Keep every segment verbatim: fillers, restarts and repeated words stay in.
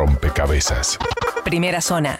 rompecabezas. Primera zona.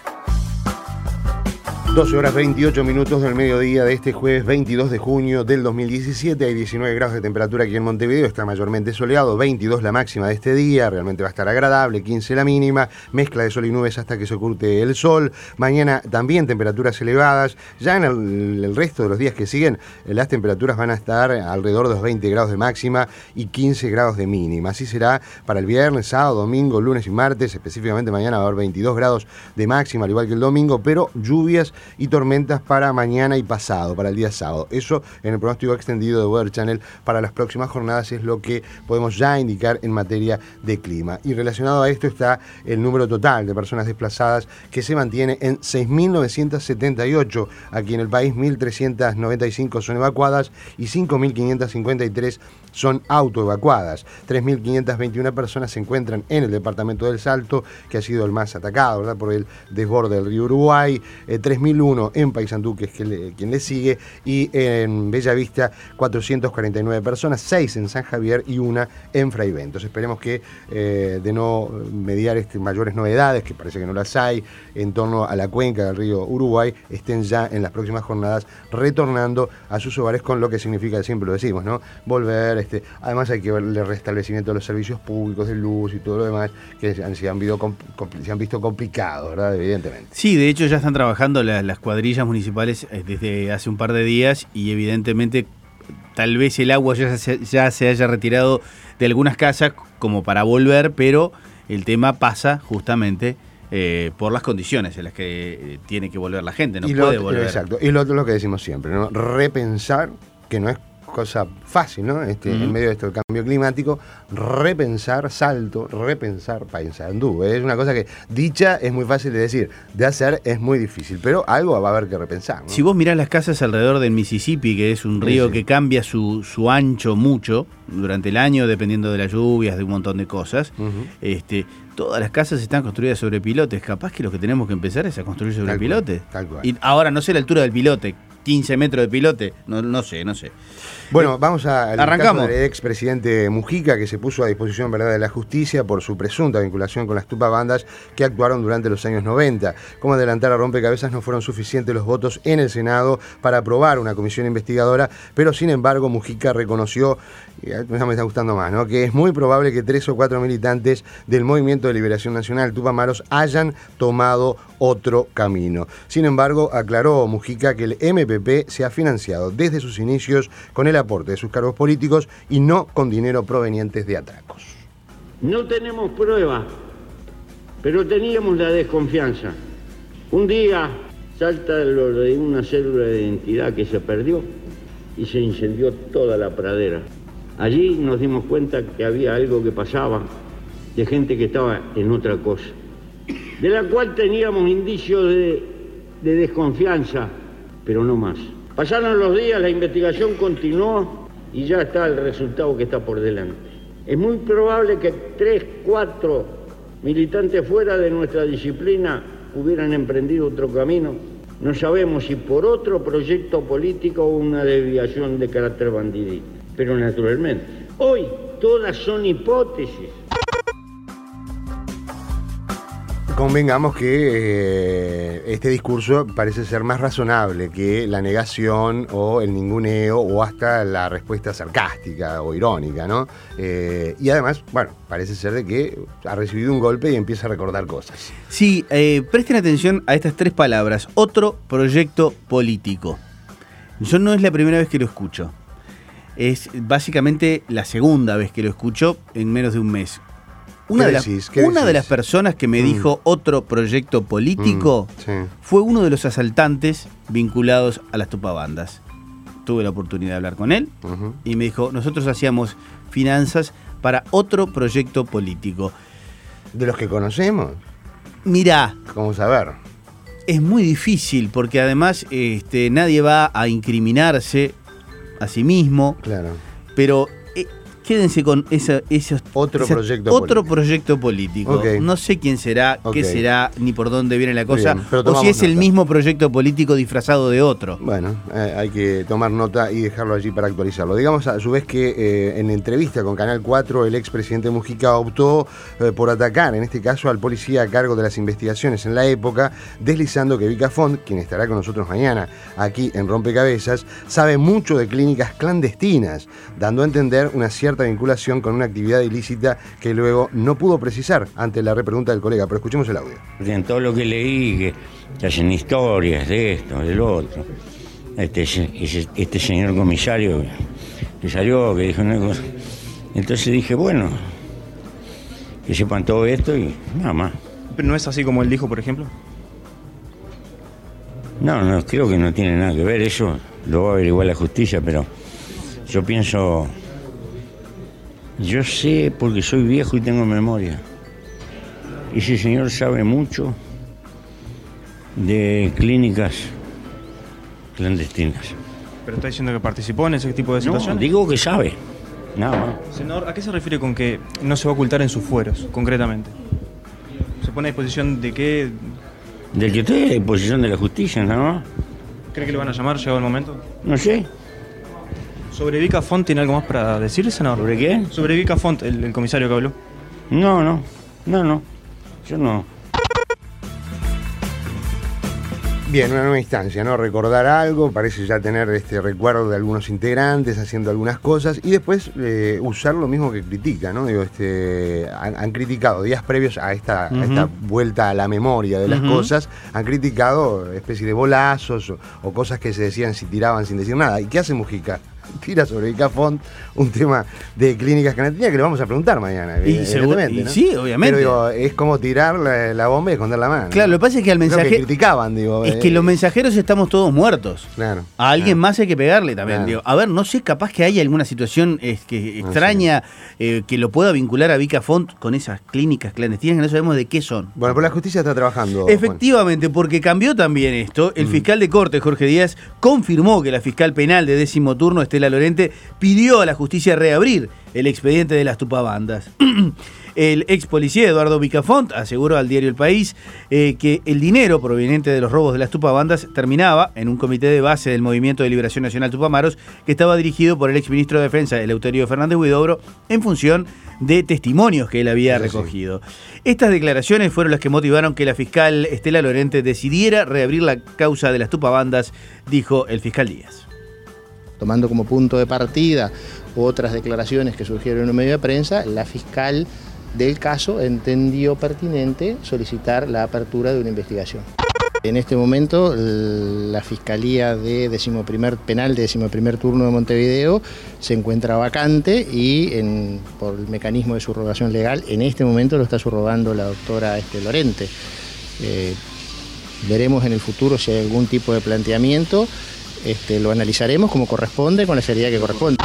doce horas veintiocho minutos del mediodía de este jueves veintidós de junio del dos mil diecisiete. Hay diecinueve grados de temperatura aquí en Montevideo, está mayormente soleado, veintidós la máxima de este día, realmente va a estar agradable, quince la mínima, mezcla de sol y nubes hasta que se oculte el sol. Mañana también temperaturas elevadas, ya en el, el resto de los días que siguen las temperaturas van a estar alrededor de los veinte grados de máxima y quince grados de mínima. Así será para el viernes, sábado, domingo, lunes y martes, específicamente mañana va a haber veintidós grados de máxima, al igual que el domingo, pero lluvias y tormentas para mañana y pasado, para el día sábado. Eso en el pronóstico extendido de Weather Channel para las próximas jornadas es lo que podemos ya indicar en materia de clima. Y relacionado a esto está el número total de personas desplazadas que se mantiene en seis mil novecientos setenta y ocho. Aquí en el país mil trescientos noventa y cinco son evacuadas y cinco mil quinientos cincuenta y tres son autoevacuadas. tres mil quinientos veintiuna personas se encuentran en el departamento del Salto, que ha sido el más atacado, ¿verdad?, por el desborde del río Uruguay. eh, tres mil uno en Paysandú, que es que le, quien le sigue, y en Bellavista cuatrocientas cuarenta y nueve personas, seis en San Javier y una en Fraiventos. Esperemos que eh, de no mediar este, mayores novedades, que parece que no las hay, en torno a la cuenca del río Uruguay, estén ya en las próximas jornadas retornando a sus hogares, con lo que significa, siempre lo decimos, ¿no?, volver. Este, además hay que ver el restablecimiento de los servicios públicos de luz y todo lo demás, que se han, se han, visto, se han visto complicados, ¿verdad?, evidentemente. Sí, de hecho ya están trabajando la, las cuadrillas municipales desde hace un par de días y evidentemente tal vez el agua ya se, ya se haya retirado de algunas casas como para volver, pero el tema pasa justamente eh, por las condiciones en las que tiene que volver la gente, no y puede lo, volver. Exacto, y lo otro es lo que decimos siempre, ¿no?, repensar, que no es cosa fácil, ¿no?, este, uh-huh. en medio de esto del cambio climático, repensar Salto, repensar Paysandú. Es una cosa que dicha es muy fácil de decir, de hacer es muy difícil, pero algo va a haber que repensar, ¿no? Si vos mirás las casas alrededor del Mississippi, que es un río sí, sí. que cambia su, su ancho mucho durante el año, dependiendo de las lluvias, de un montón de cosas, uh-huh. este, todas las casas están construidas sobre pilotes. Capaz que lo que tenemos que empezar es a construir sobre tal pilotes. Cual, tal cual. Y ahora no sé la altura del pilote, quince metros de pilote, no, no sé, no sé. Bueno, vamos al Arrancamos. caso del expresidente Mujica, que se puso a disposición, ¿verdad?, de la justicia por su presunta vinculación con las tupabandas que actuaron durante los años noventa. Como adelantar a rompecabezas, no fueron suficientes los votos en el Senado para aprobar una comisión investigadora, pero sin embargo Mujica reconoció, y me está gustando más, ¿no?, que es muy probable que tres o cuatro militantes del Movimiento de Liberación Nacional Tupamaros hayan tomado otro camino. Sin embargo, aclaró Mujica que el M P P se ha financiado desde sus inicios con el aporte de sus cargos políticos y no con dinero provenientes de atracos. No tenemos pruebas, pero teníamos la desconfianza. Un día salta lo de una cédula de identidad que se perdió y se incendió toda la pradera. Allí nos dimos cuenta que había algo que pasaba, de gente que estaba en otra cosa, de la cual teníamos indicios de, de desconfianza, pero no más. Pasaron los días, la investigación continuó y ya está el resultado que está por delante. Es muy probable que tres, cuatro militantes fuera de nuestra disciplina hubieran emprendido otro camino. No sabemos si por otro proyecto político o una desviación de carácter bandidista. Pero naturalmente, hoy todas son hipótesis. Convengamos que eh, este discurso parece ser más razonable que la negación o el ninguneo o hasta la respuesta sarcástica o irónica, ¿no? Eh, y además, bueno, parece ser de que ha recibido un golpe y empieza a recordar cosas. Sí, eh, presten atención a estas tres palabras. Otro proyecto político. Yo no es la primera vez que lo escucho. Es básicamente la segunda vez que lo escucho en menos de un mes. Una, de, decís, la, una de las personas que me mm. dijo otro proyecto político mm, sí. fue uno de los asaltantes vinculados a las tupabandas. Tuve la oportunidad de hablar con él uh-huh. y me dijo, nosotros hacíamos finanzas para otro proyecto político. ¿De los que conocemos? Mirá. ¿Cómo saber? Es muy difícil porque además este, nadie va a incriminarse a sí mismo. Claro. Pero... Quédense con esa, esos, otro esa, proyecto otro político. proyecto político. Okay. No sé quién será, Okay. qué será, ni por dónde viene la cosa, Bien, pero o si tomamos es el nota. mismo proyecto político disfrazado de otro. Bueno, eh, hay que tomar nota y dejarlo allí para actualizarlo. Digamos a su vez que eh, en entrevista con Canal cuatro el expresidente Mujica optó eh, por atacar, en este caso, al policía a cargo de las investigaciones en la época, deslizando que Vica Font, quien estará con nosotros mañana aquí en Rompecabezas, sabe mucho de clínicas clandestinas, dando a entender una cierta vinculación con una actividad ilícita que luego no pudo precisar ante la repregunta del colega, pero escuchemos el audio. En todo lo que leí, que, que hacen historias de esto, del otro. Este, ese, este señor comisario que salió, que dijo una cosa. Entonces dije, bueno, que sepan todo esto y nada más. ¿Pero no es así como él dijo, por ejemplo? No, no, creo que no tiene nada que ver. Eso lo va a averiguar la justicia, pero yo pienso... Yo sé porque soy viejo y tengo memoria. Ese señor sabe mucho de clínicas clandestinas. ¿Pero está diciendo que participó en ese tipo de situaciones? No, digo que sabe, nada más. Senador, ¿a qué se refiere con que no se va a ocultar en sus fueros, concretamente? ¿Se pone a disposición de qué? Del que estoy a disposición de la justicia, nada más. ¿Cree que le van a llamar llegado el momento? No sé. ¿Sobre Vica Font tiene algo más para decir, senador? ¿Sobre qué? Sobre Vica Font, el, el comisario que habló. No, no, no, no. Yo no. Bien, una nueva instancia, ¿no? Recordar algo, parece ya tener este recuerdo de algunos integrantes haciendo algunas cosas y después eh, usar lo mismo que critica, ¿no? Digo, este, han, han criticado días previos a esta, uh-huh. a esta vuelta a la memoria de las uh-huh. cosas, han criticado especie de bolazos o, o cosas que se decían si tiraban sin decir nada. ¿Y qué hace Mujica? Tira sobre Vica Font un tema de clínicas clandestinas que le vamos a preguntar mañana. Y, seguro, y ¿no? sí, obviamente. Pero digo, es como tirar la, la bomba y esconder la mano. Claro, ¿no? lo que pasa es que al mensajero. Que criticaban, digo. Es eh, que los mensajeros estamos todos muertos. Claro. A alguien claro. más hay que pegarle también. Claro. Digo, a ver, no sé, capaz que haya alguna situación es que extraña no sé. eh, que lo pueda vincular a Vica Font con esas clínicas clandestinas que no sabemos de qué son. Bueno, pero la justicia está trabajando. Efectivamente, Juan. Porque cambió también esto. El mm. fiscal de corte, Jorge Díaz, confirmó que la fiscal penal de décimo turno, Estela Lorente, pidió a la justicia reabrir el expediente de las tupabandas. El ex policía Eduardo Vica Font aseguró al diario El País eh, que el dinero proveniente de los robos de las tupabandas terminaba en un comité de base del Movimiento de Liberación Nacional Tupamaros que estaba dirigido por el ex ministro de Defensa, Eleuterio Fernández Huidobro, en función de testimonios que él había Eso recogido. Sí. Estas declaraciones fueron las que motivaron que la fiscal Estela Lorente decidiera reabrir la causa de las tupabandas, dijo el fiscal Díaz. Tomando como punto de partida otras declaraciones que surgieron en un medio de prensa, la fiscal del caso entendió pertinente solicitar la apertura de una investigación. En este momento, la Fiscalía de decimoprimer, Penal de decimoprimer turno de Montevideo se encuentra vacante y en, por el mecanismo de subrogación legal, en este momento lo está subrogando la doctora este, Lorente. Eh, veremos en el futuro si hay algún tipo de planteamiento, este, lo analizaremos como corresponde, con la seriedad que corresponde.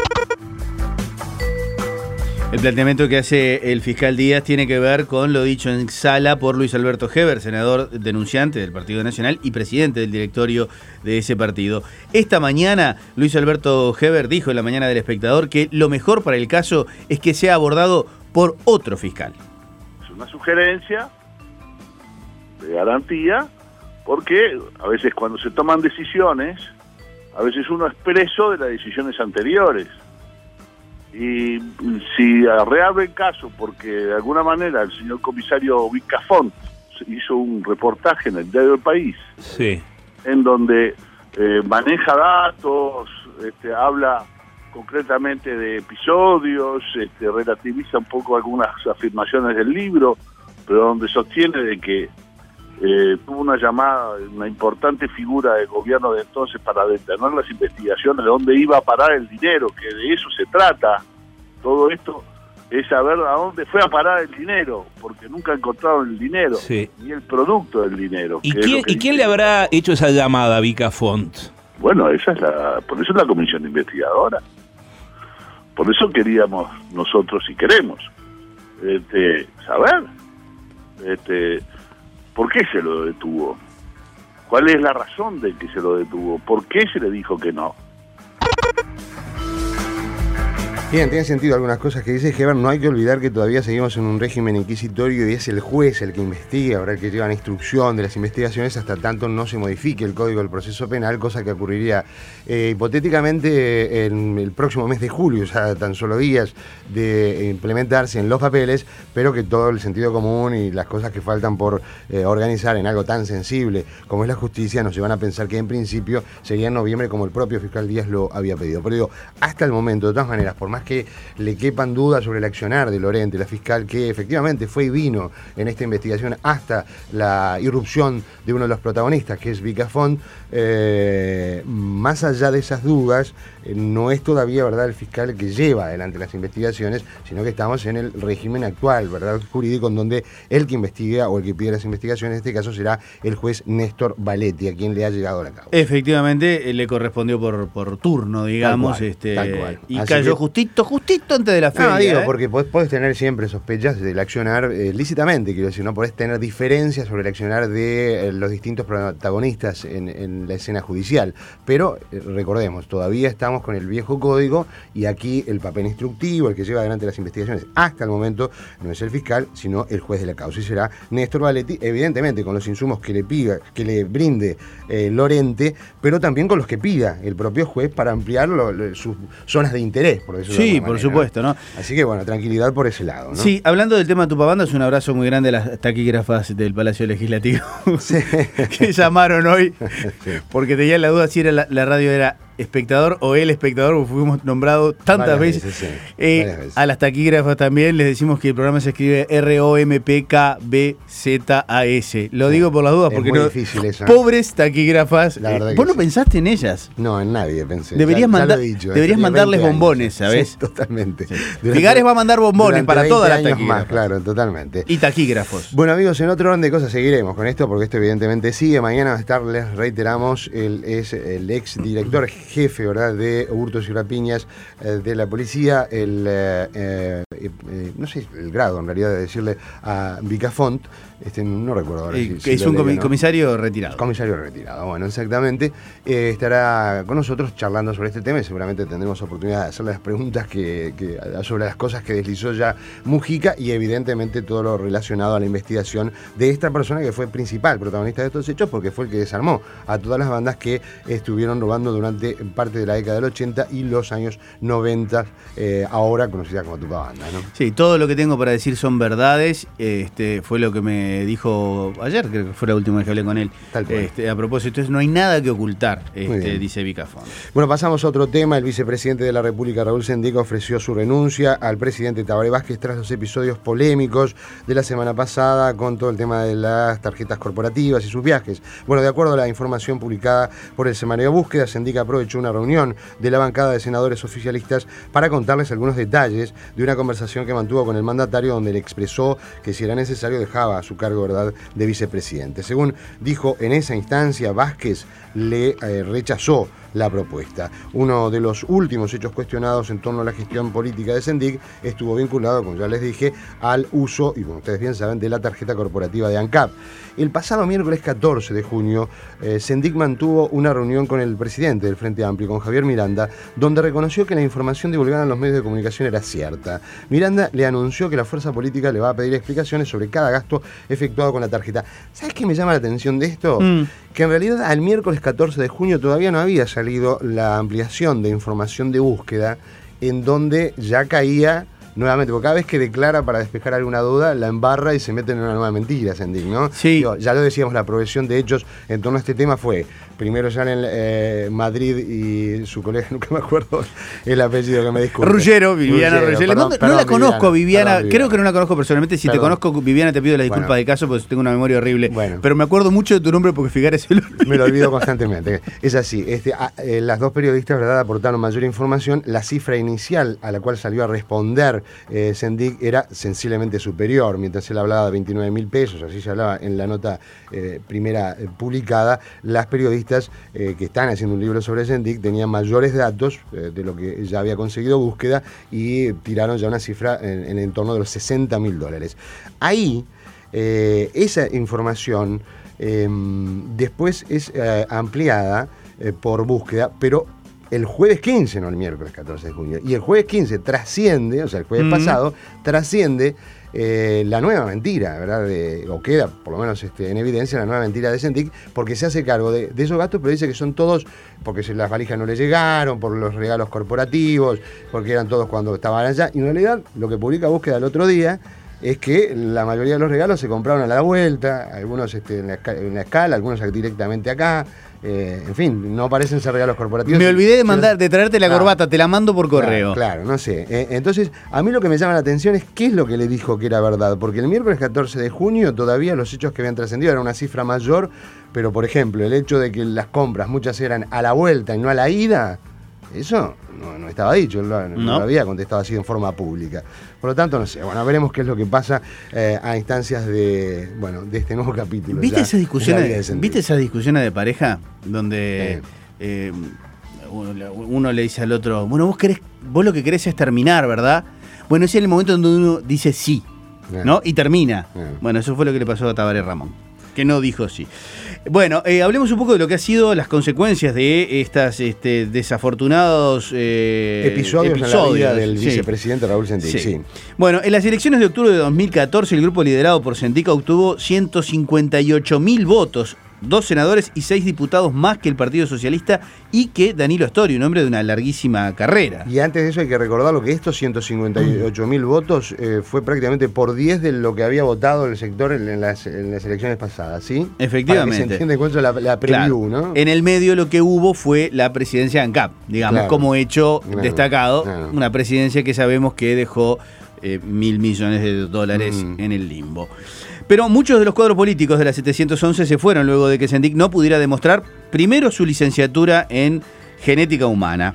El planteamiento que hace el fiscal Díaz tiene que ver con lo dicho en sala por Luis Alberto Heber, senador denunciante del Partido Nacional y presidente del directorio de ese partido. Esta mañana, Luis Alberto Heber dijo en la mañana del Espectador que lo mejor para el caso es que sea abordado por otro fiscal. Es una sugerencia de garantía, porque a veces cuando se toman decisiones, a veces uno es preso de las decisiones anteriores. Y si reabre el caso porque de alguna manera el señor comisario Vica Font hizo un reportaje en el diario El País, sí. en donde eh, maneja datos, este, habla concretamente de episodios, este, relativiza un poco algunas afirmaciones del libro, pero donde sostiene de que eh, tuvo una llamada, una importante figura del gobierno de entonces para detener las investigaciones de dónde iba a parar el dinero, que de eso se trata. Todo esto es saber a dónde fue a parar el dinero, porque nunca encontraron el dinero, sí. ni el producto del dinero. ¿Y quién, ¿y quién le habrá hecho esa llamada a Vica Font? Bueno, esa es la, por eso es la comisión investigadora. Por eso queríamos nosotros y queremos este, saber este, por qué se lo detuvo, cuál es la razón de que se lo detuvo, ¿por qué se le dijo que no? Bien, tiene sentido algunas cosas que dice Heber. No hay que olvidar que todavía seguimos en un régimen inquisitorio y es el juez el que investiga, ahora el que lleva la instrucción de las investigaciones hasta tanto no se modifique el Código del Proceso Penal, cosa que ocurriría eh, hipotéticamente en el próximo mes de julio, ya tan solo días de implementarse en los papeles, pero que todo el sentido común y las cosas que faltan por eh, organizar en algo tan sensible como es la justicia nos llevan a pensar que en principio sería en noviembre como el propio fiscal Díaz lo había pedido. Pero digo, hasta el momento, de todas maneras, por más que le quepan dudas sobre el accionar de Lorente, la fiscal que efectivamente fue y vino en esta investigación hasta la irrupción de uno de los protagonistas, que es Vica Font, eh, más allá de esas dudas, eh, no es todavía, ¿verdad?, el fiscal que lleva adelante las investigaciones, sino que estamos en el régimen actual, ¿verdad?, jurídico, en donde el que investiga o el que pide las investigaciones, en este caso será el juez Néstor Valetti, a quien le ha llegado la causa. Efectivamente, le correspondió por, por turno, digamos, Tal cual, este, tal cual. y Así cayó que, justito, justito antes de la feria. No, digo, ¿eh? porque podés, podés tener siempre sospechas del accionar eh, lícitamente, quiero decir, no podés tener diferencias sobre el accionar de eh, los distintos protagonistas en, en la escena judicial, pero eh, recordemos, todavía estamos con el viejo código y aquí el papel instructivo, el que lleva adelante las investigaciones hasta el momento, no es el fiscal, sino el juez de la causa, y será Néstor Valetti, evidentemente con los insumos que le pida, que le brinde eh, Lorente, pero también con los que pida el propio juez para ampliar lo, lo, sus zonas de interés, por decirlo de Sí, alguna por manera, supuesto, ¿no? Así que bueno, tranquilidad por ese lado, ¿no? Sí, hablando del tema Tupabandas, un abrazo muy grande a las taquígrafas del Palacio Legislativo Sí. que llamaron hoy Sí. porque tenían la duda si era la, la radio era espectador o el espectador, porque fuimos nombrados tantas Varias veces. veces, sí. Eh, Varias veces. A las taquígrafas también les decimos que el programa se escribe R O M P K B Z A S. Lo digo por las dudas Es porque muy no. difícil eso, ¿eh? Pobres taquígrafas. La verdad eh, que ¿Vos no sí. pensaste en ellas? No, en nadie pensé. Deberías, Ya- ya mandar, lo he dicho, deberías tenía mandarles veinte años. bombones, ¿sabés? Sí, totalmente. Sí. Durante- Figares va a mandar bombones durante para veinte todas las años taquígrafas. más, claro, totalmente. Y taquígrafos. Bueno, amigos, en otro orden de cosas seguiremos con esto, porque esto evidentemente sigue. Mañana va a estar, les reiteramos, el, es el ex director jefe, ¿verdad?, de hurtos y rapiñas eh, de la policía, el eh, eh, eh, no sé el grado en realidad de decirle a Vica Font, este, no recuerdo ahora. Eh, si- si es lo un leí o comi- no. comisario retirado. Comisario retirado, bueno, exactamente. Eh, estará con nosotros charlando sobre este tema y seguramente tendremos oportunidad de hacerle las preguntas que, que, sobre las cosas que deslizó ya Mujica y evidentemente todo lo relacionado a la investigación de esta persona que fue principal protagonista de estos hechos, porque fue el que desarmó a todas las bandas que estuvieron robando durante parte de la década del ochenta y los años noventa, eh, ahora conocida como Tupabanda, ¿no? Sí, todo lo que tengo para decir son verdades. Este, fue lo que me dijo ayer, creo que fue la última vez que hablé con él. Tal cual. Este, a propósito, entonces no hay nada que ocultar, este, bien. dice Vica Font. Bueno, pasamos a otro tema. El vicepresidente de la República, Raúl Sendic, ofreció su renuncia al presidente Tabaré Vázquez tras los episodios polémicos de la semana pasada con todo el tema de las tarjetas corporativas y sus viajes. Bueno, de acuerdo a la información publicada por el semanario Búsqueda, Sendic aprovechó una reunión de la bancada de senadores oficialistas para contarles algunos detalles de una conversación que mantuvo con el mandatario, donde le expresó que si era necesario dejaba su cargo, ¿verdad?, de vicepresidente. Según dijo en esa instancia, Vázquez le eh, rechazó la propuesta. Uno de los últimos hechos cuestionados en torno a la gestión política de Sendic estuvo vinculado, como ya les dije, al uso, y como ustedes bien saben, de la tarjeta corporativa de ANCAP. El pasado miércoles catorce de junio, eh, Sendic mantuvo una reunión con el presidente del Frente Amplio, con Javier Miranda, donde reconoció que la información divulgada en los medios de comunicación era cierta. Miranda le anunció que la fuerza política le va a pedir explicaciones sobre cada gasto efectuado con la tarjeta. ¿Sabes qué me llama la atención de esto? Mm. Que en realidad al miércoles catorce de junio todavía no había salido la ampliación de información de búsqueda, en donde ya caía nuevamente, porque cada vez que declara para despejar alguna duda, la embarra y se mete en una nueva mentira, Sendic, ¿no? Sí. Digo, ya lo decíamos, la progresión de hechos en torno a este tema fue, primero ya en eh, Madrid y su colega, nunca me acuerdo el apellido, que me disculpe. Ruggero, Viviana Ruggero, Ruggero. perdón, no, no perdón, la conozco, Viviana. perdón, Creo que no la conozco personalmente. Si Perdón. te conozco, Viviana, te pido la disculpa Bueno. de caso, porque tengo una memoria horrible. Bueno. Pero me acuerdo mucho de tu nombre porque Figares se lo Me lo olvido constantemente. Es así. Este, a, eh, las dos periodistas, ¿verdad?, aportaron mayor información. La cifra inicial a la cual salió a responder eh, Sendic era sensiblemente superior. Mientras él hablaba de veintinueve mil pesos, así se hablaba en la nota eh, primera eh, publicada, las periodistas eh, que están haciendo un libro sobre Sendic tenían mayores datos eh, de lo que ya había conseguido búsqueda y tiraron ya una cifra en, en el entorno de los sesenta mil dólares. Ahí, eh, esa información eh, después es eh, ampliada eh, por búsqueda, pero el jueves quince, no el miércoles catorce de junio. Y el jueves quince trasciende, o sea, el jueves mm. pasado, trasciende eh, la nueva mentira, ¿verdad? De, o queda, por lo menos este, en evidencia, la nueva mentira de Sendik, porque se hace cargo de, de esos gastos, pero dice que son todos porque se, las valijas no le llegaron, por los regalos corporativos, porque eran todos cuando estaban allá. Y en realidad, lo que publica Búsqueda el otro día es que la mayoría de los regalos se compraron a la vuelta, algunos este, en, la escala, en la escala, algunos directamente acá. Eh, en fin, no parecen ser regalos corporativos. Me olvidé de mandar, de traerte la corbata, te la mando por correo. Claro, claro, no sé. Eh, entonces, a mí lo que me llama la atención es qué es lo que le dijo que era verdad, porque el miércoles catorce de junio todavía los hechos que habían trascendido eran una cifra mayor, pero por ejemplo, el hecho de que las compras muchas eran a la vuelta y no a la ida, eso no, no estaba dicho, no, no. no lo había contestado así en forma pública. Por lo tanto, no sé, bueno, veremos qué es lo que pasa eh, a instancias de, bueno, de este nuevo capítulo. ¿Viste ya, esas discusiones, ¿viste esas discusiones de pareja donde eh. Eh, uno, uno le dice al otro, bueno, vos querés, vos lo que querés es terminar, ¿verdad? Bueno, ese es el momento donde uno dice sí, eh. ¿no? Y termina. Eh. Bueno, eso fue lo que le pasó a Tabaré Ramón, que no dijo sí. Bueno, eh, hablemos un poco de lo que han sido las consecuencias de estas este, desafortunados eh, episodios, episodios en la vida del sí. vicepresidente Raúl Sendik. Sí. Sí. Bueno, en las elecciones de octubre de dos mil catorce, el grupo liderado por Sendik obtuvo ciento cincuenta y ocho mil votos, dos senadores y seis diputados más que el Partido Socialista y que Danilo Astori, un hombre de una larguísima carrera. Y antes de eso hay que recordar lo que estos ciento cincuenta y ocho mil mm. votos eh, fue prácticamente por diez de lo que había votado el sector en las, en las elecciones pasadas, ¿sí? Efectivamente. Para que se entiende cuál es la, la preview, claro. ¿no? En el medio lo que hubo fue la presidencia de ANCAP, digamos, claro. como hecho claro. destacado, claro. una presidencia que sabemos que dejó eh, mil millones de dólares mm. en el limbo. Pero muchos de los cuadros políticos de la setecientos once se fueron luego de que Sendik no pudiera demostrar primero su licenciatura en genética humana.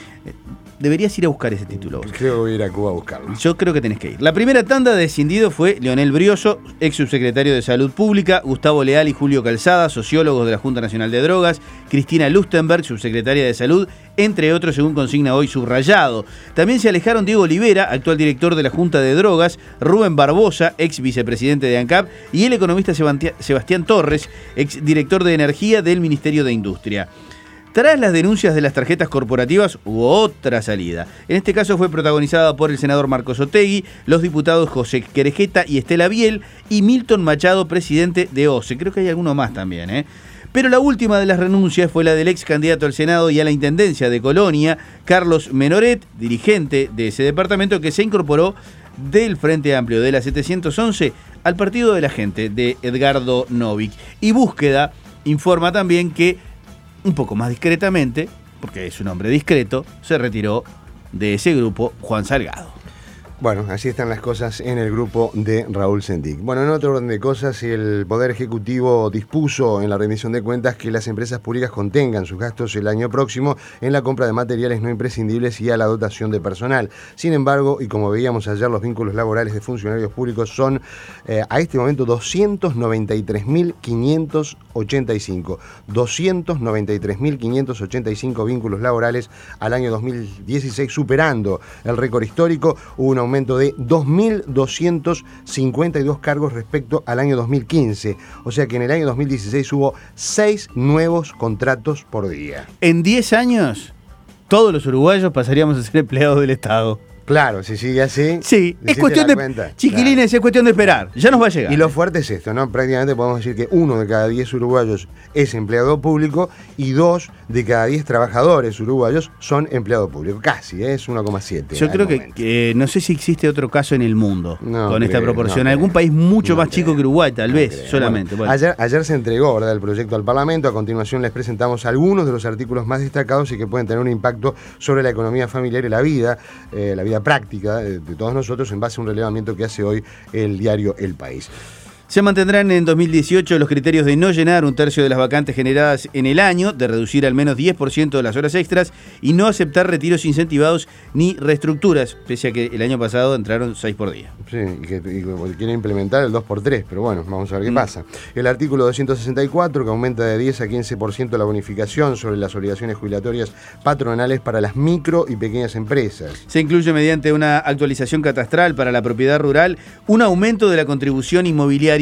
Deberías ir a buscar ese título vos. Creo que voy a ir a Cuba a buscarlo. Yo creo que tenés que ir. La primera tanda de descendido fue Leonel Brioso, ex subsecretario de Salud Pública, Gustavo Leal y Julio Calzada, sociólogos de la Junta Nacional de Drogas, Cristina Lustenberg, subsecretaria de Salud, entre otros, según consigna hoy subrayado. También se alejaron Diego Olivera, actual director de la Junta de Drogas, Rubén Barbosa, ex vicepresidente de ANCAP, y el economista Sebastián Torres, ex director de Energía del Ministerio de Industria. Tras las denuncias de las tarjetas corporativas, hubo otra salida. En este caso fue protagonizada por el senador Marcos Otegui, los diputados José Querejeta y Estela Biel y Milton Machado, presidente de O C E. Creo que hay alguno más también, ¿eh? Pero la última de las renuncias fue la del ex candidato al Senado y a la Intendencia de Colonia, Carlos Menoret, dirigente de ese departamento, que se incorporó del Frente Amplio de la setecientos once al Partido de la Gente de Edgardo Novik. Y Búsqueda informa también que, un poco más discretamente, porque es un hombre discreto, se retiró de ese grupo Juan Salgado. Bueno, así están las cosas en el grupo de Raúl Sendik. Bueno, en otro orden de cosas, el Poder Ejecutivo dispuso en la rendición de cuentas que las empresas públicas contengan sus gastos el año próximo en la compra de materiales no imprescindibles y a la dotación de personal. Sin embargo, y como veíamos ayer, los vínculos laborales de funcionarios públicos son eh, a este momento doscientos noventa y tres mil quinientos ochenta y cinco. doscientos noventa y tres mil quinientos ochenta y cinco vínculos laborales al año dos mil dieciséis, superando el récord histórico. Hubo un aumento de dos mil doscientos cincuenta y dos cargos respecto al año dos mil quince. O sea que en el año dos mil dieciséis hubo seis nuevos contratos por día. En diez años, todos los uruguayos pasaríamos a ser empleados del Estado. Claro, si sigue así. Sí, es cuestión de. Cuenta? Chiquilines, claro. Es cuestión de esperar. Ya nos va a llegar. Y lo fuerte es esto, ¿no? Prácticamente podemos decir que uno de cada diez uruguayos es empleado público y dos de cada diez trabajadores uruguayos son empleado público. Casi, ¿eh? Es uno coma siete. Yo creo que, que no sé si existe otro caso en el mundo no con creo, esta proporción. No Algún creo, país mucho no más creo, chico que Uruguay, tal no vez, creo. solamente. Bueno, bueno. Ayer, ayer se entregó, ¿verdad?, el proyecto al Parlamento. A continuación les presentamos algunos de los artículos más destacados y que pueden tener un impacto sobre la economía familiar y la vida, eh, la vida práctica de, de todos nosotros, en base a un relevamiento que hace hoy el diario El País. Se mantendrán en dos mil dieciocho los criterios de no llenar un tercio de las vacantes generadas en el año, de reducir al menos diez por ciento de las horas extras y no aceptar retiros incentivados ni reestructuras, pese a que el año pasado entraron seis por día. Sí, y que, y que quieren implementar el dos por tres, pero bueno, vamos a ver qué mm. pasa. El artículo doscientos sesenta y cuatro, que aumenta de diez a quince por ciento la bonificación sobre las obligaciones jubilatorias patronales para las micro y pequeñas empresas. Se incluye mediante una actualización catastral para la propiedad rural un aumento de la contribución inmobiliaria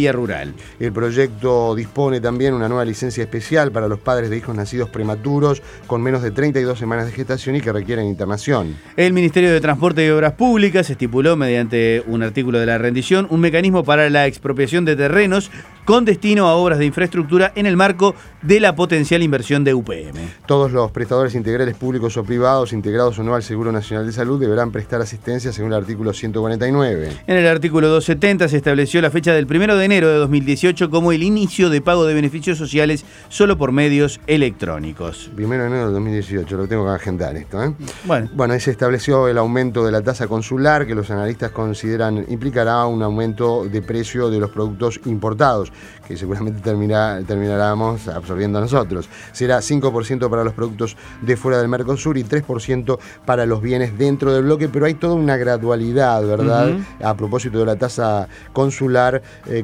inmobiliaria rural. El proyecto dispone también una nueva licencia especial para los padres de hijos nacidos prematuros con menos de treinta y dos semanas de gestación y que requieren internación. El Ministerio de Transporte y Obras Públicas estipuló mediante un artículo de la rendición un mecanismo para la expropiación de terrenos con destino a obras de infraestructura en el marco de la potencial inversión de U P M. Todos los prestadores integrales públicos o privados integrados o no al Seguro Nacional de Salud deberán prestar asistencia según el artículo ciento cuarenta y nueve. En el artículo doscientos setenta se estableció la fecha del primero de enero de dos mil dieciocho como el inicio de pago de beneficios sociales solo por medios electrónicos. Primero de enero de dos mil dieciocho, lo tengo que agendar esto, ¿eh? Bueno. Bueno, ahí se estableció el aumento de la tasa consular que los analistas consideran implicará un aumento de precio de los productos importados, que seguramente termina, terminaremos absorbiendo a nosotros. Será cinco por ciento para los productos de fuera del Mercosur y tres por ciento para los bienes dentro del bloque, pero hay toda una gradualidad, ¿verdad? Uh-huh. A propósito de la tasa consular, eh,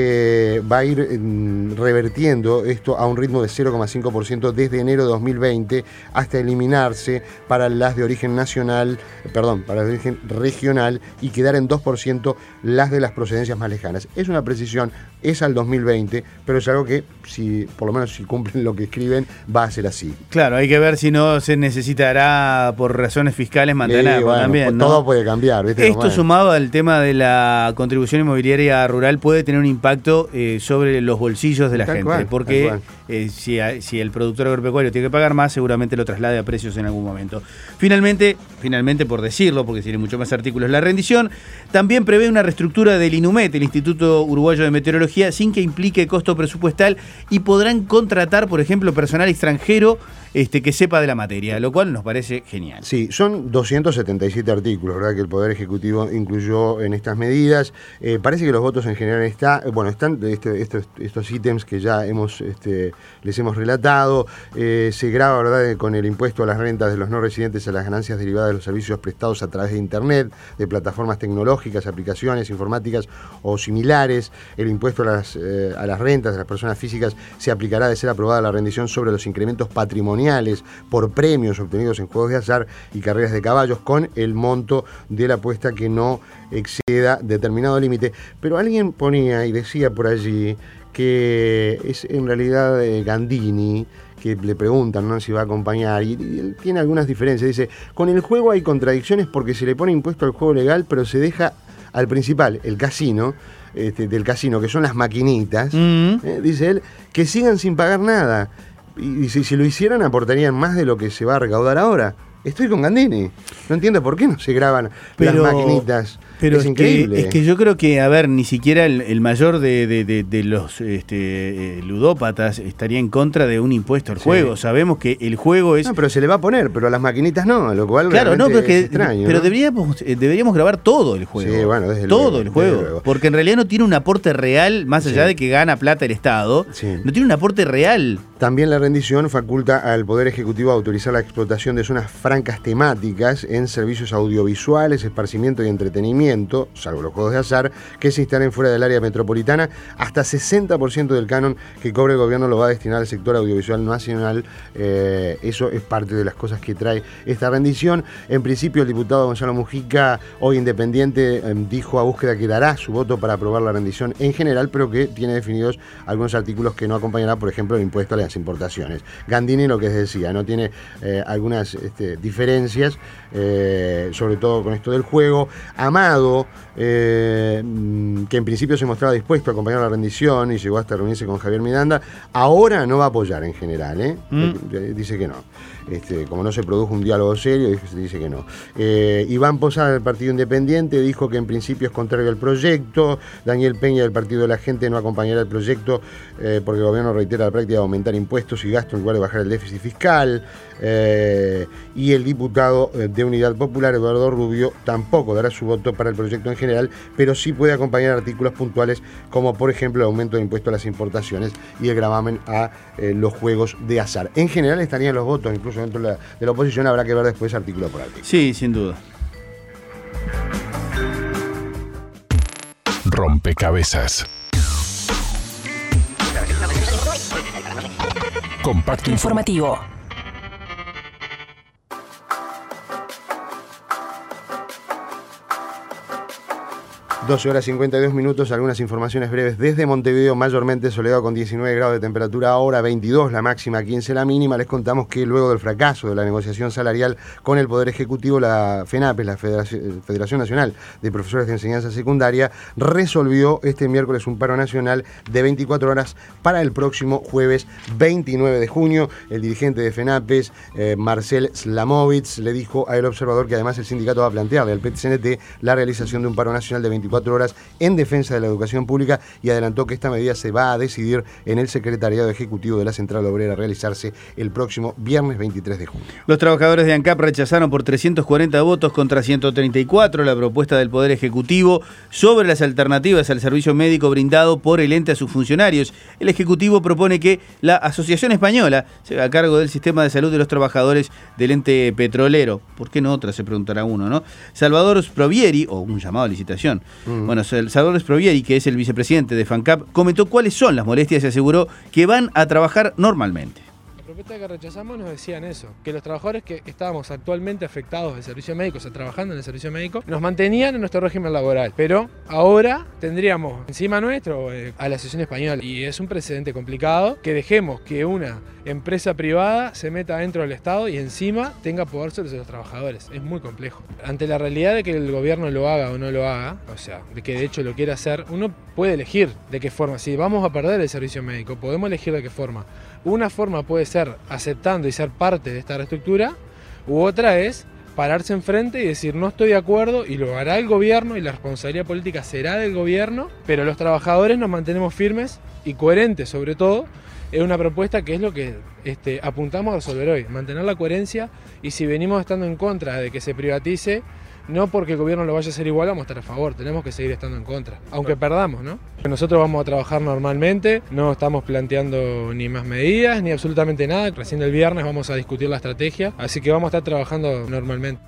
que va a ir eh, revertiendo esto a un ritmo de cero coma cinco por ciento desde enero de dos mil veinte hasta eliminarse para las de origen nacional, eh, perdón, para las de origen regional y quedar en dos por ciento las de las procedencias más lejanas. Es una precisión, es al dos mil veinte, pero es algo que, si por lo menos si cumplen lo que escriben, va a ser así. Claro, hay que ver si no se necesitará por razones fiscales mantenerlo, sí, bueno, también, ¿no? Todo puede cambiar, ¿viste? Esto, sumado al tema de la contribución inmobiliaria rural, puede tener un impacto eh, sobre los bolsillos de la tal gente, cual, porque eh, si, a, si el productor agropecuario tiene que pagar más, seguramente lo traslade a precios en algún momento. Finalmente, finalmente por decirlo, porque tiene mucho más artículos, la rendición también prevé una reestructura del INUMET, el Instituto Uruguayo de Meteorología, sin que implique costo presupuestal, y podrán contratar, por ejemplo, personal extranjero este, que sepa de la materia, lo cual nos parece genial. Sí, son doscientos setenta y siete artículos, ¿verdad?, que el Poder Ejecutivo incluyó en estas medidas. Eh, parece que los votos en general está, bueno, están este, estos, estos ítems que ya hemos, este, les hemos relatado. Eh, se grava, ¿verdad?, con el impuesto a las rentas de los no residentes a las ganancias derivadas de los servicios prestados a través de Internet, de plataformas tecnológicas, aplicaciones informáticas o similares. El impuesto a las, eh, a las rentas de las personas físicas se aplicará de ser aprobada la rendición sobre los incrementos patrimoniales por premios obtenidos en juegos de azar y carreras de caballos, con el monto de la apuesta que no exceda determinado límite. Pero alguien ponía y decía por allí que es en realidad eh, Gandini, que le preguntan, ¿no?, si va a acompañar, y, y él tiene algunas diferencias. Dice, con el juego hay contradicciones porque se le pone impuesto al juego legal, pero se deja al principal, el casino, este, del casino, que son las maquinitas, mm-hmm. eh, dice él, que sigan sin pagar nada. Y, y si, si lo hicieran, aportarían más de lo que se va a recaudar ahora. Estoy con Gandini. No entiendo por qué no se graban pero, las maquinitas. Pero es, es increíble. Que, es que yo creo que, a ver, ni siquiera el, el mayor de, de, de, de los este, eh, ludópatas estaría en contra de un impuesto al sí. juego. Sabemos que el juego es... No, pero se le va a poner, pero a las maquinitas no, lo cual claro, no, pero es, que, es extraño. Pero ¿no? deberíamos, eh, deberíamos grabar todo el juego. Sí, bueno, desde todo luego, el juego. luego. Porque en realidad no tiene un aporte real, más allá sí. de que gana plata el Estado, sí. no tiene un aporte real. También la rendición faculta al Poder Ejecutivo a autorizar la explotación de zonas francas temáticas en servicios audiovisuales, esparcimiento y entretenimiento, salvo los juegos de azar, que se instalen fuera del área metropolitana. Hasta sesenta por ciento del canon que cobre el gobierno lo va a destinar al sector audiovisual nacional. Eh, eso es parte de las cosas que trae esta rendición. En principio, el diputado Gonzalo Mujica, hoy independiente, eh, dijo a Búsqueda que dará su voto para aprobar la rendición en general, pero que tiene definidos algunos artículos que no acompañará, por ejemplo, el impuesto a las importaciones. Gandini, lo que decía, no tiene eh, algunas este, diferencias, eh, sobre todo con esto del juego. Amado, eh, que en principio se mostraba dispuesto a acompañar la rendición y llegó hasta reunirse con Javier Miranda, ahora no va a apoyar en general, ¿eh? Mm. Dice que no. Este, como no se produjo un diálogo serio, dice que no. Eh, Iván Posada, del Partido Independiente, dijo que en principio es contrario al proyecto. Daniel Peña, del Partido de la Gente, no acompañará el proyecto eh, porque el gobierno reitera la práctica de aumentar impuestos y gastos en lugar de bajar el déficit fiscal. Eh, y el diputado de Unidad Popular, Eduardo Rubio, tampoco dará su voto para el proyecto en general, pero sí puede acompañar artículos puntuales como, por ejemplo, el aumento de impuestos a las importaciones y el gravamen a eh, los juegos de azar. En general estarían los votos, incluso dentro de la, de la oposición. Habrá que ver después artículo por artículo. Sí, sin duda. Rompecabezas. Compacto informativo. doce horas cincuenta y dos minutos, algunas informaciones breves desde Montevideo, mayormente soleado con diecinueve grados de temperatura, ahora veintidós la máxima, quince la mínima. Les contamos que luego del fracaso de la negociación salarial con el Poder Ejecutivo, la FENAPES, la Federación, Federación Nacional de Profesores de Enseñanza Secundaria, resolvió este miércoles un paro nacional de veinticuatro horas para el próximo jueves veintinueve de junio. El dirigente de FENAPES, eh, Marcel Slamovitz, le dijo a El Observador que además el sindicato va a plantearle al P E T C N T la realización de un paro nacional de veinticuatro horas en defensa de la educación pública, y adelantó que esta medida se va a decidir en el secretariado ejecutivo de la Central Obrera a realizarse el próximo viernes veintitrés de junio. Los trabajadores de ANCAP rechazaron por trescientos cuarenta votos contra ciento treinta y cuatro la propuesta del Poder Ejecutivo sobre las alternativas al servicio médico brindado por el ente a sus funcionarios. El Ejecutivo propone que la Asociación Española se haga cargo del sistema de salud de los trabajadores del ente petrolero. ¿Por qué no otra? Se preguntará uno, ¿no? Salvador Sprovieri, o un llamado a licitación. Mm. Bueno, Salvador Sprovieri, que es el vicepresidente de FANCAP, comentó cuáles son las molestias y aseguró que van a trabajar normalmente. La propuesta que rechazamos nos decían eso, que los trabajadores que estábamos actualmente afectados del servicio médico, o sea, trabajando en el servicio médico, nos mantenían en nuestro régimen laboral, pero ahora tendríamos encima nuestro eh, a la Asociación Española, y es un precedente complicado que dejemos que una empresa privada se meta dentro del Estado y encima tenga poder sobre los trabajadores. Es muy complejo. Ante la realidad de que el gobierno lo haga o no lo haga, o sea, de que de hecho lo quiera hacer, uno puede elegir de qué forma. Si vamos a perder el servicio médico, podemos elegir de qué forma. Una forma puede ser aceptando y ser parte de esta reestructura, u otra es pararse enfrente y decir no estoy de acuerdo, y lo hará el gobierno y la responsabilidad política será del gobierno, pero los trabajadores nos mantenemos firmes y coherentes sobre todo. Es una propuesta que es lo que este, apuntamos a resolver hoy, mantener la coherencia, y si venimos estando en contra de que se privatice, no porque el gobierno lo vaya a hacer igual vamos a estar a favor, tenemos que seguir estando en contra, aunque perdamos, ¿no? Nosotros vamos a trabajar normalmente, no estamos planteando ni más medidas, ni absolutamente nada. Recién el viernes vamos a discutir la estrategia, así que vamos a estar trabajando normalmente.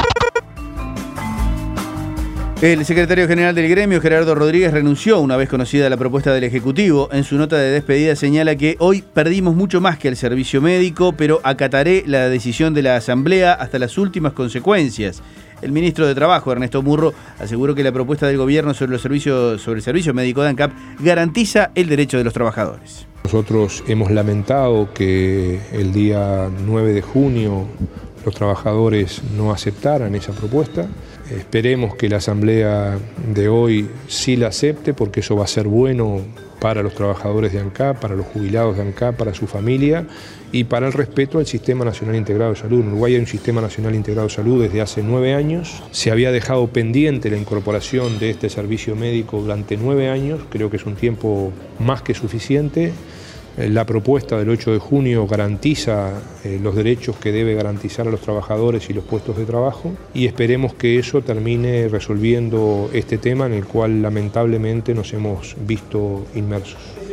El secretario general del gremio, Gerardo Rodríguez, renunció una vez conocida la propuesta del Ejecutivo. En su nota de despedida señala que hoy perdimos mucho más que el servicio médico, pero acataré la decisión de la Asamblea hasta las últimas consecuencias. El ministro de Trabajo, Ernesto Murro, aseguró que la propuesta del gobierno sobre, los servicios, sobre el servicio médico de ANCAP garantiza el derecho de los trabajadores. Nosotros hemos lamentado que el día nueve de junio los trabajadores no aceptaran esa propuesta. Esperemos que la asamblea de hoy sí la acepte, porque eso va a ser bueno para los trabajadores de ANCAP, para los jubilados de ANCAP, para su familia y para el respeto al Sistema Nacional Integrado de Salud. En Uruguay hay un Sistema Nacional Integrado de Salud desde hace nueve años. Se había dejado pendiente la incorporación de este servicio médico durante nueve años. Creo que es un tiempo más que suficiente. La propuesta del ocho de junio garantiza eh, los derechos que debe garantizar a los trabajadores y los puestos de trabajo, y esperemos que eso termine resolviendo este tema en el cual lamentablemente nos hemos visto inmersos.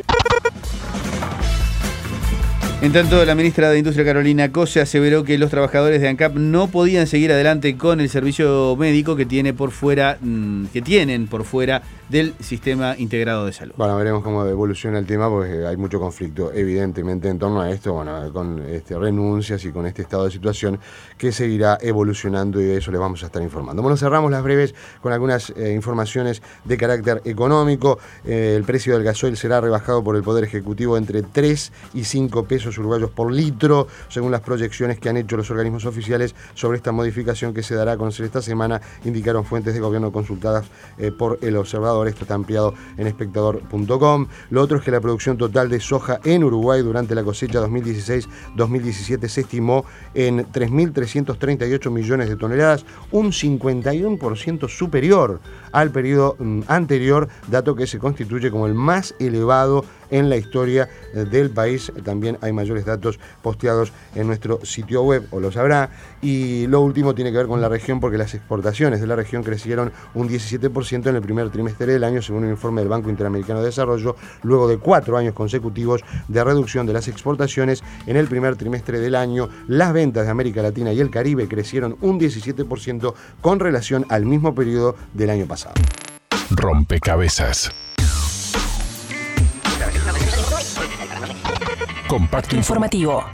En tanto, la ministra de Industria, Carolina Cose, aseveró que los trabajadores de ANCAP no podían seguir adelante con el servicio médico que tiene por fuera, que tienen por fuera del Sistema Integrado de Salud. Bueno, veremos cómo evoluciona el tema, porque hay mucho conflicto, evidentemente, en torno a esto, bueno, con este, renuncias y con este estado de situación que seguirá evolucionando, y de eso les vamos a estar informando. Bueno, cerramos las breves con algunas eh, informaciones de carácter económico. Eh, el precio del gasoil será rebajado por el Poder Ejecutivo entre tres y cinco pesos uruguayos por litro, según las proyecciones que han hecho los organismos oficiales sobre esta modificación que se dará a conocer esta semana, indicaron fuentes de gobierno consultadas eh, por El Observador. Esto está ampliado en espectador punto com. Lo otro es que la producción total de soja en Uruguay durante la cosecha dos mil dieciséis dos mil diecisiete se estimó en tres mil trescientos treinta y ocho millones de toneladas, un cincuenta y uno por ciento superior al periodo mm, anterior, dato que se constituye como el más elevado en la historia del país. También hay mayores datos posteados en nuestro sitio web, o lo sabrá. Y lo último tiene que ver con la región, porque las exportaciones de la región crecieron un diecisiete por ciento en el primer trimestre del año, según un informe del Banco Interamericano de Desarrollo, luego de cuatro años consecutivos de reducción de las exportaciones. En el primer trimestre del año, las ventas de América Latina y el Caribe crecieron un diecisiete por ciento con relación al mismo periodo del año pasado. Rompecabezas. Compacto informativo.